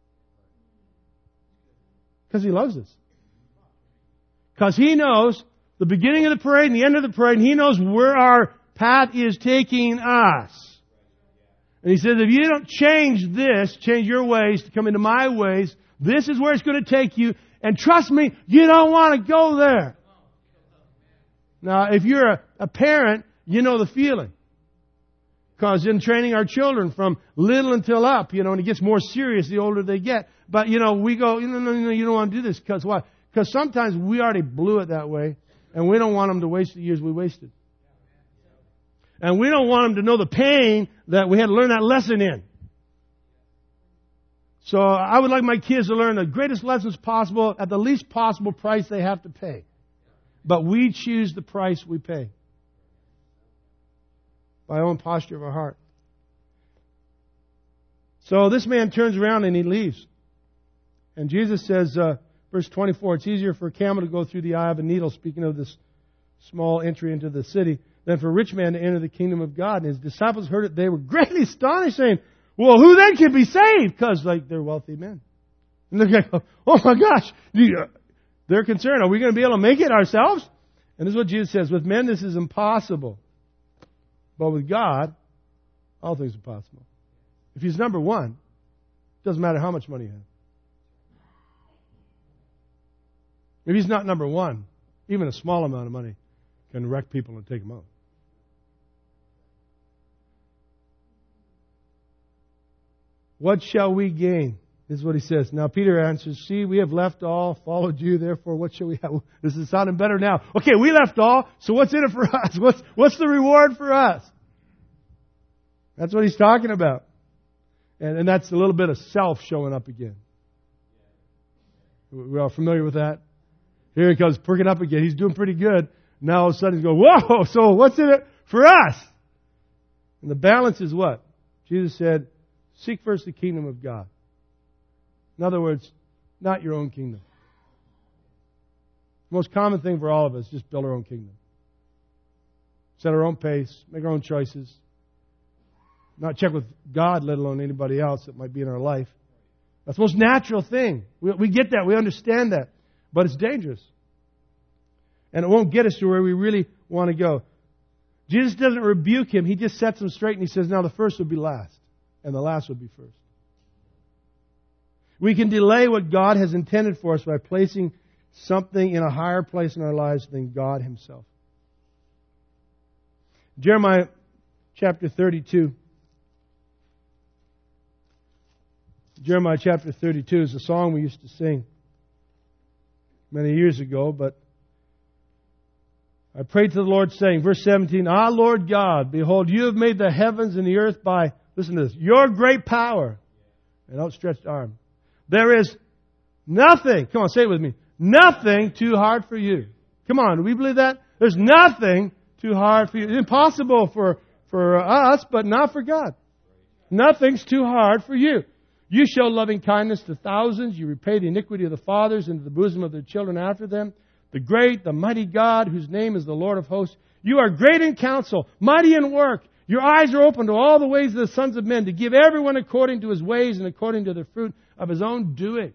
A: Because He loves us. Because He knows the beginning of the parade and the end of the parade, and He knows where our path is taking us. And He says, if you don't change your ways to come into my ways, this is where it's going to take you. And trust me, you don't want to go there. Now, if you're a parent, you know the feeling. Because in training our children from little until up, and it gets more serious the older they get. But, we go, no, you don't want to do this. Because why? Because sometimes we already blew it that way. And we don't want them to waste the years we wasted. And we don't want them to know the pain that we had to learn that lesson in. So I would like my kids to learn the greatest lessons possible at the least possible price they have to pay. But we choose the price we pay. By our own posture of our heart. So this man turns around and he leaves. And Jesus says, verse 24, it's easier for a camel to go through the eye of a needle, speaking of this small entry into the city, than for a rich man to enter the kingdom of God. And his disciples heard it. They were greatly astonished, saying, well, who then can be saved? Because, they're wealthy men. And they're like, oh my gosh. They're concerned. Are we going to be able to make it ourselves? And this is what Jesus says. With men, this is impossible. But with God, all things are possible. If He's number 1, it doesn't matter how much money you have. If He's not number 1, even a small amount of money can wreck people and take them out. What shall we gain? This is what he says. Now Peter answers, see, we have left all, followed you, therefore what shall we have? This is sounding better now. Okay, we left all, so what's in it for us? What's the reward for us? That's what he's talking about. And that's a little bit of self showing up again. We're all familiar with that? Here he comes, perking up again. He's doing pretty good. Now all of a sudden he's going, whoa, so what's in it for us? And the balance is what? Jesus said, seek first the kingdom of God. In other words, not your own kingdom. The most common thing for all of us is just build our own kingdom. Set our own pace, make our own choices. Not check with God, let alone anybody else that might be in our life. That's the most natural thing. We get that. We understand that. But it's dangerous. And it won't get us to where we really want to go. Jesus doesn't rebuke him. He just sets him straight and he says, now the first will be last. And the last will be first. We can delay what God has intended for us by placing something in a higher place in our lives than God Himself. Jeremiah chapter 32. Jeremiah chapter 32 is a song we used to sing many years ago, but I prayed to the Lord saying, verse 17, Ah, Lord God, behold, you have made the heavens and the earth by, listen to this, your great power and outstretched arm. There is nothing, come on, say it with me, nothing too hard for you. Come on, do we believe that? There's nothing too hard for you. It's impossible for us, but not for God. Nothing's too hard for you. You show loving kindness to thousands. You repay the iniquity of the fathers into the bosom of their children after them. The great, the mighty God, whose name is the Lord of hosts. You are great in counsel, mighty in work. Your eyes are open to all the ways of the sons of men, to give everyone according to his ways and according to the fruit of his own doings.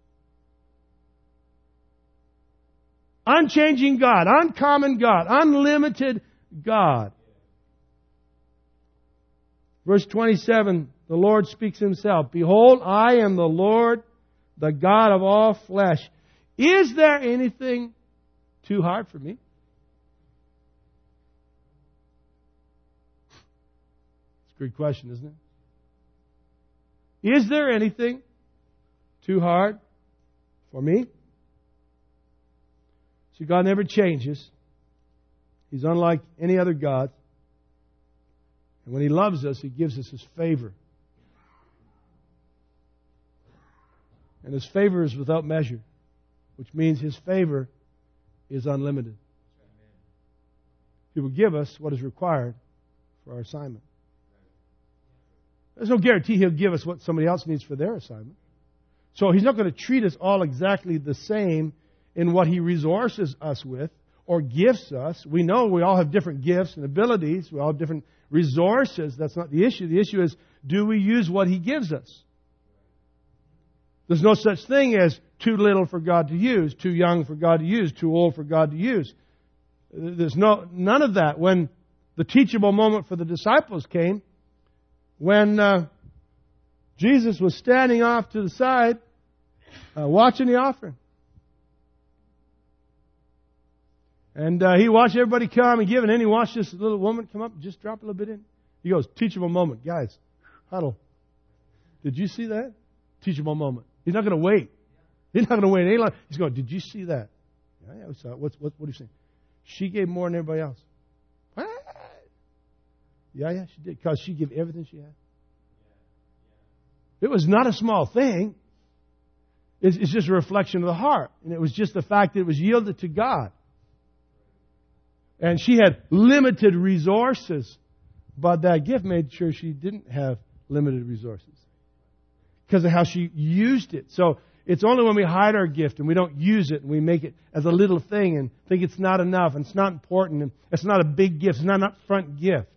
A: Unchanging God, uncommon God, unlimited God. Verse 27, the Lord speaks himself. Behold, I am the Lord, the God of all flesh. Is there anything too hard for me? It's a good question, isn't it? Is there anything too hard for me? See, God never changes. He's unlike any other God. And when He loves us, He gives us His favor. And His favor is without measure, which means His favor is unlimited. He will give us what is required for our assignment. There's no guarantee He'll give us what somebody else needs for their assignment. So He's not going to treat us all exactly the same in what He resources us with or gifts us. We know we all have different gifts and abilities. We all have different resources. That's not the issue. The issue is, do we use what He gives us? There's no such thing as too little for God to use, too young for God to use, too old for God to use. There's none of that. When the teachable moment for the disciples came, when Jesus was standing off to the side, watching the offering. And He watched everybody come and give, and then He watched this little woman come up and just drop a little bit in. He goes, teachable moment. Guys, huddle. Did you see that? Teachable moment. He's not going to wait. He's not going to wait any longer. He's going, did you see that? Yeah, we saw it. What are you saying? She gave more than everybody else. What? Yeah, she did. Because she gave everything she had. It was not a small thing. It's just a reflection of the heart. And it was just the fact that it was yielded to God. And she had limited resources. But that gift made sure she didn't have limited resources. Because of how she used it. So it's only when we hide our gift and we don't use it and we make it as a little thing and think it's not enough and it's not important and it's not a big gift, it's not an upfront gift.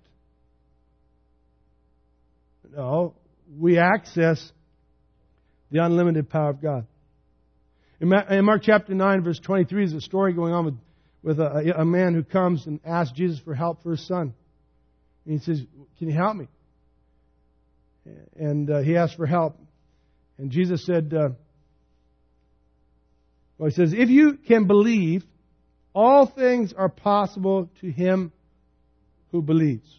A: No, we access the unlimited power of God. In Mark chapter 9, verse 23, there's a story going on with a man who comes and asks Jesus for help for his son. And he says, can you help me? And he asked for help. And Jesus said, He says, if you can believe, all things are possible to him who believes.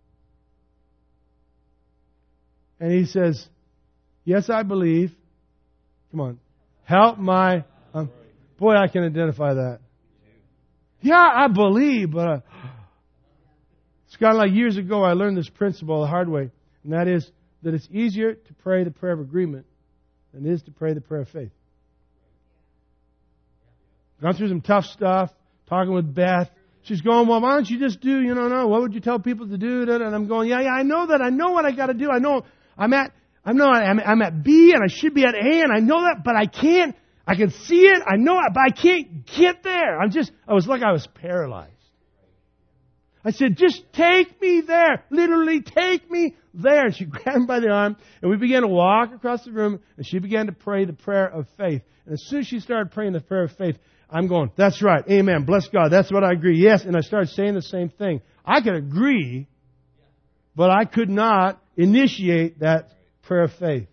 A: And he says, yes, I believe. Come on. Help my... boy, I can identify that. Yeah, I believe, but... it's kind of like years ago I learned this principle the hard way. And that is that it's easier to pray the prayer of agreement than it is to pray the prayer of faith. Gone through some tough stuff, talking with Beth. She's going, well, why don't you just do, what would you tell people to do? And I'm going, yeah, I know that. I know what I got to do. I know I'm at B and I should be at A and I know that, but I can't. I can see it. I know it, but I can't get there. I was paralyzed. I said, just take me there. Literally, take me there. And she grabbed me by the arm, and we began to walk across the room, and she began to pray the prayer of faith. And as soon as she started praying the prayer of faith, I'm going, that's right. Amen. Bless God. That's what I agree. Yes. And I started saying the same thing. I could agree, but I could not initiate that prayer of faith.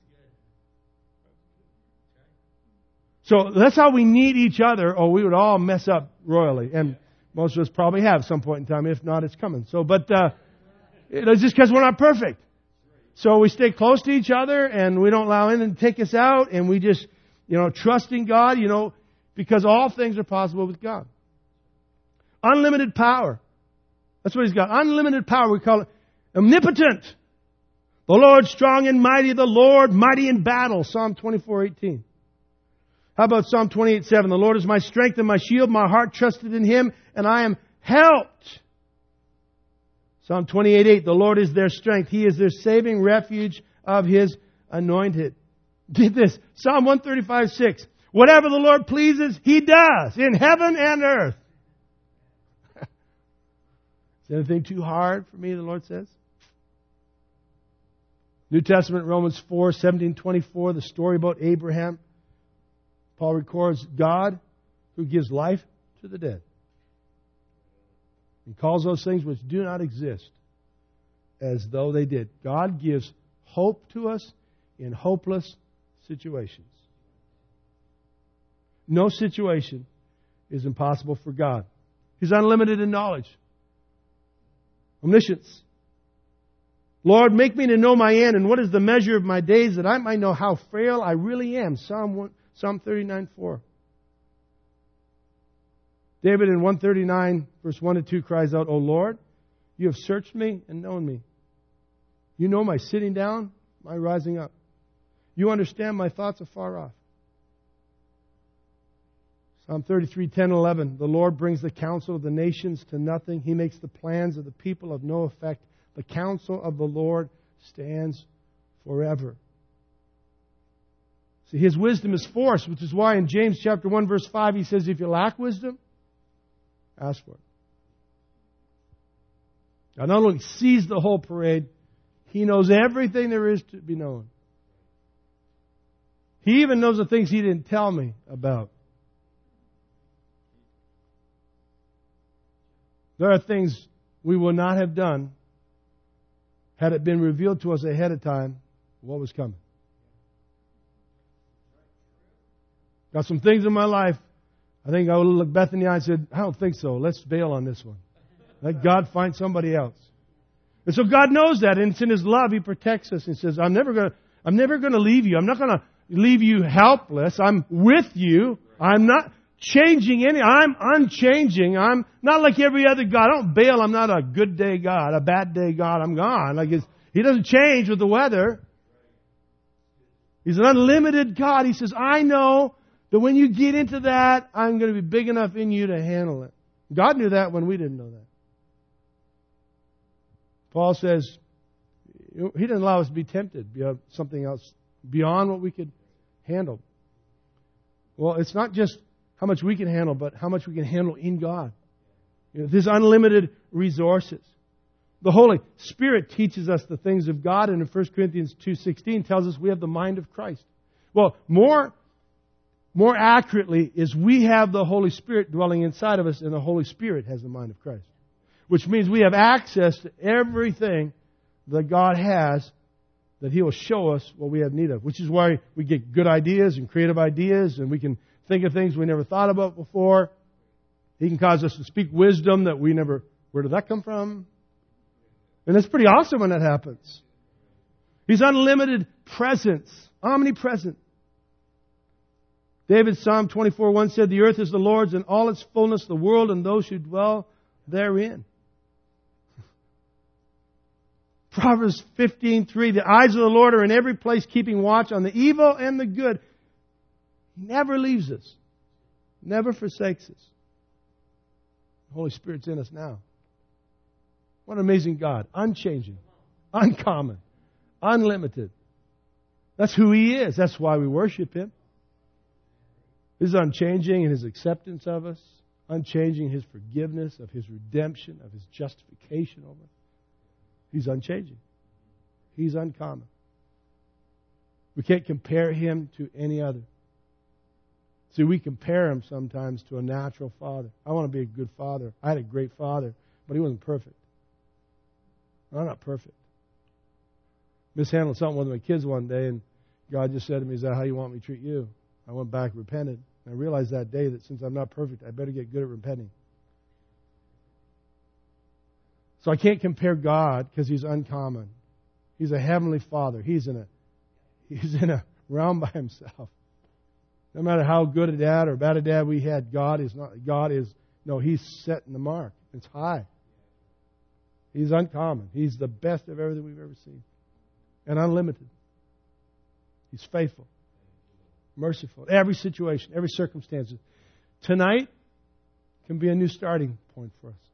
A: So that's how we need each other, or we would all mess up royally. And most of us probably have at some point in time. If not, it's coming. So, but it's just because we're not perfect. So we stay close to each other, and we don't allow anything to take us out, and we just, trust in God, because all things are possible with God. Unlimited power. That's what He's got. Unlimited power. We call it omnipotent. The Lord strong and mighty. The Lord mighty in battle. Psalm 24:18. How about Psalm 28:7? The Lord is my strength and my shield. My heart trusted in Him, and I am helped. Psalm 28:8. The Lord is their strength. He is their saving refuge of His anointed. Get this. Psalm 135:6. Whatever the Lord pleases, He does in heaven and earth. Is anything too hard for me, the Lord says? New Testament, Romans 4:17-24, the story about Abraham. Paul records God who gives life to the dead. He calls those things which do not exist as though they did. God gives hope to us in hopeless situations. No situation is impossible for God. He's unlimited in knowledge. Omniscience. Lord, make me to know my end, and what is the measure of my days, that I might know how frail I really am. Psalm 39:4. David in 139, verse 1 and 2 cries out, O Lord, you have searched me and known me. You know my sitting down, my rising up. You understand my thoughts afar off. Psalm 33, 10 and 11. The Lord brings the counsel of the nations to nothing. He makes the plans of the people of no effect. The counsel of the Lord stands forever. See, His wisdom is force, which is why in James chapter 1, verse 5, He says, if you lack wisdom, ask for it. God not only sees the whole parade, He knows everything there is to be known. He even knows the things He didn't tell me about. There are things we would not have done had it been revealed to us ahead of time what was coming. Got some things in my life, I think I would look Beth in the eye and said, I don't think so. Let's bail on this one. Let God find somebody else. And so God knows that, and it's in His love He protects us and says, I'm never going to leave you. I'm not going to leave you helpless. I'm with you. I'm not changing I'm unchanging. I'm not like every other God. I don't bail. I'm not a good day God, a bad day God. I'm gone. He doesn't change with the weather. He's an unlimited God. He says, I know that when you get into that, I'm going to be big enough in you to handle it. God knew that when we didn't know that. Paul says, He didn't allow us to be tempted beyond something else, beyond what we could handle. Well, it's not just how much we can handle, but how much we can handle in God. There's unlimited resources. The Holy Spirit teaches us the things of God, and in 1 Corinthians 2:16 tells us we have the mind of Christ. Well, more accurately is we have the Holy Spirit dwelling inside of us, and the Holy Spirit has the mind of Christ. Which means we have access to everything that God has, that He will show us what we have need of. Which is why we get good ideas and creative ideas, and we can think of things we never thought about before. He can cause us to speak wisdom that we never... Where did that come from? And it's pretty awesome when that happens. He's unlimited presence. Omnipresent. David, Psalm 24:1 said, the earth is the Lord's and all its fullness, the world and those who dwell therein. Proverbs 15:3, the eyes of the Lord are in every place, keeping watch on the evil and the good. He never leaves us. Never forsakes us. The Holy Spirit's in us now. What an amazing God. Unchanging. Uncommon. Unlimited. That's who He is. That's why we worship Him. He's unchanging in His acceptance of us. Unchanging in His forgiveness, of His redemption, of His justification over us. He's unchanging. He's uncommon. We can't compare Him to any other. See, we compare Him sometimes to a natural father. I want to be a good father. I had a great father, but he wasn't perfect. I'm not perfect. Mishandled something with my kids one day, and God just said to me, is that how you want me to treat you? I went back and repented. And I realized that day that since I'm not perfect, I better get good at repenting. So I can't compare God because He's uncommon. He's a heavenly Father. He's in a realm by Himself. No matter how good a dad or bad a dad we had, He's setting the mark. It's high. He's uncommon. He's the best of everything we've ever seen. And unlimited. He's faithful. Merciful. Every situation, every circumstance. Tonight can be a new starting point for us.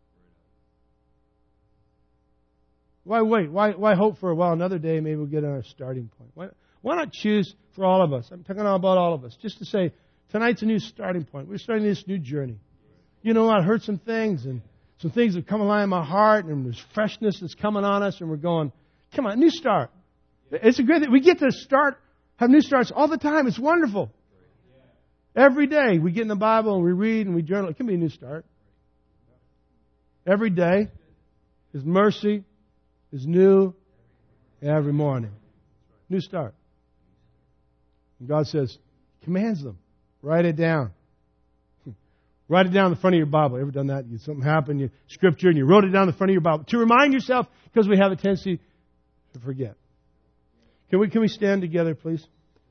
A: Why wait? Why hope for another day? Maybe we'll get on our starting point. Why not choose for all of us? I'm talking about all of us. Just to say, tonight's a new starting point. We're starting this new journey. You know, I heard some things, and some things have come alive in my heart, and there's freshness that's coming on us, and we're going, come on, new start. It's a great thing. We get to have new starts all the time. It's wonderful. Every day we get in the Bible and we read and we journal. It can be a new start. Every day, His mercy is new every morning. New start. And God says, commands them. Write it down. Write it down in the front of your Bible. Ever done that? Something happened, you Scripture, and you wrote it down in the front of your Bible to remind yourself, because we have a tendency to forget. Can we stand together, please?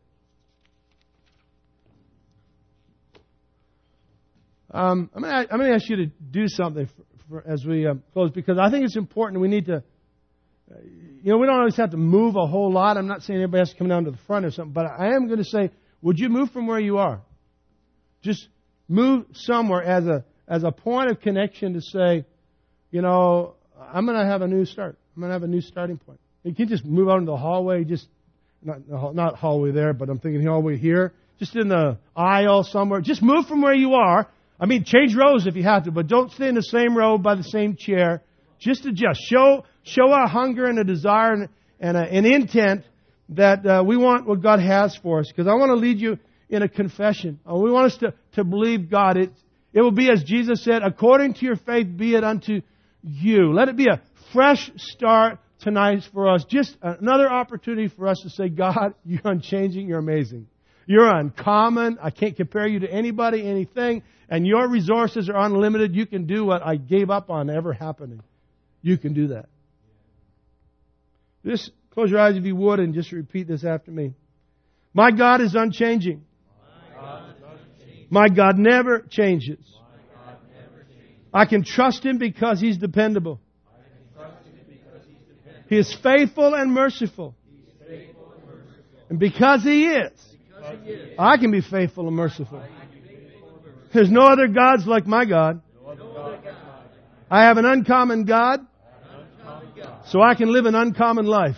A: I'm going to ask you to do something as we close, because I think it's important. We need to, we don't always have to move a whole lot. I'm not saying everybody has to come down to the front or something, but I am going to say, would you move from where you are? Just move somewhere as a point of connection to say, I'm going to have a new start. I'm going to have a new starting point. You can just move out into the hallway, just not hallway there, but I'm thinking hallway here, just in the aisle somewhere. Just move from where you are. I mean, change rows if you have to, but don't stay in the same row by the same chair. Just adjust. Show a hunger and a desire and an intent that we want what God has for us. Because I want to lead you in a confession. We want us to believe God. It will be, as Jesus said, according to your faith be it unto you. Let it be a fresh start tonight for us. Just another opportunity for us to say, God, you're unchanging, you're amazing. You're uncommon. I can't compare you to anybody, anything. And your resources are unlimited. You can do what I gave up on ever happening. You can do that. Just close your eyes if you would and just repeat this after me. My God is unchanging. My God never changes. I can trust Him because He's dependable. He is faithful and merciful. And because He is, I can be faithful and merciful. There's no other gods like my God. I have an uncommon God, so I can live an uncommon life.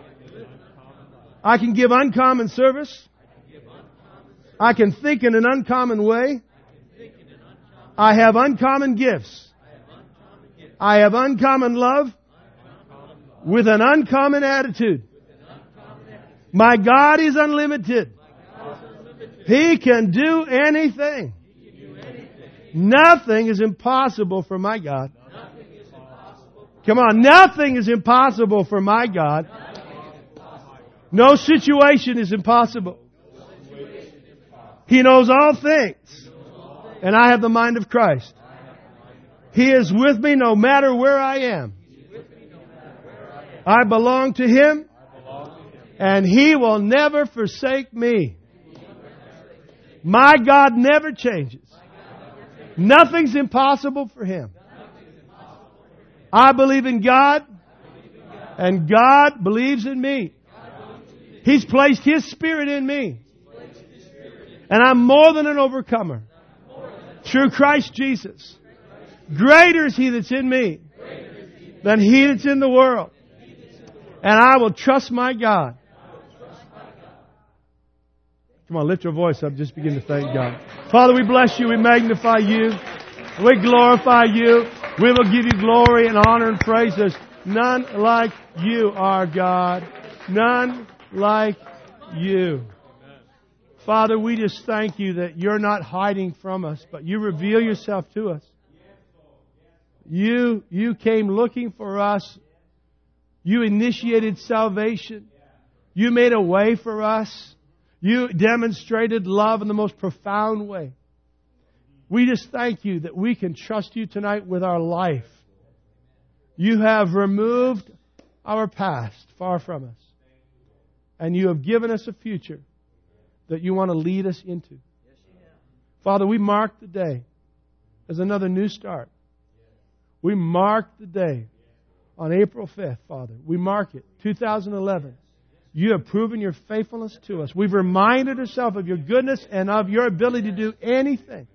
A: I can give uncommon service. I can think in an uncommon way. I have uncommon gifts. I have uncommon love with an uncommon attitude. My God is unlimited. He can do anything. Nothing is impossible for my God. Come on, nothing is impossible for my God. No situation is impossible. He knows all things. And I have the mind of Christ. He is with me no matter where I am. I belong to Him. And He will never forsake me. My God never changes. Nothing's impossible for Him. I believe in God, and God believes in me. He's placed His Spirit in me. And I'm more than an overcomer. Through Christ Jesus. Greater is He that's in me than he that's in the world. And I will trust my God. Come on, lift your voice up. Just begin to thank God. Father, we bless You. We magnify You. We glorify You. We will give You glory and honor and praise. There's none like You, our God. None like You. Father, we just thank You that You're not hiding from us, but You reveal Yourself to us. You came looking for us. You initiated salvation. You made a way for us. You demonstrated love in the most profound way. We just thank You that we can trust You tonight with our life. You have removed our past far from us. And You have given us a future that You want to lead us into. Father, we mark the day as another new start. We mark the day on April 5th, Father. We mark it, 2011. You have proven Your faithfulness to us. We've reminded ourselves of Your goodness and of Your ability to do anything.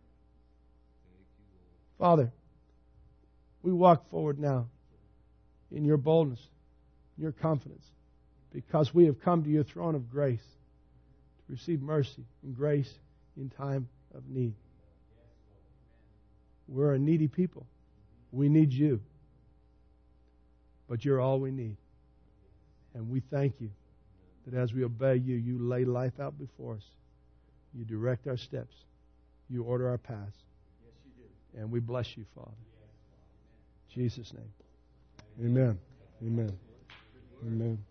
A: Father, we walk forward now in Your boldness, Your confidence. because we have come to your throne of grace to receive mercy and grace in time of need. We're a needy people. We need you. But you're all we need. And we thank you that as we obey you, you lay life out before us. You direct our steps. You order our paths.
B: Yes, you do.
A: And we bless you, Father. In Jesus' name. Amen. Amen. Amen.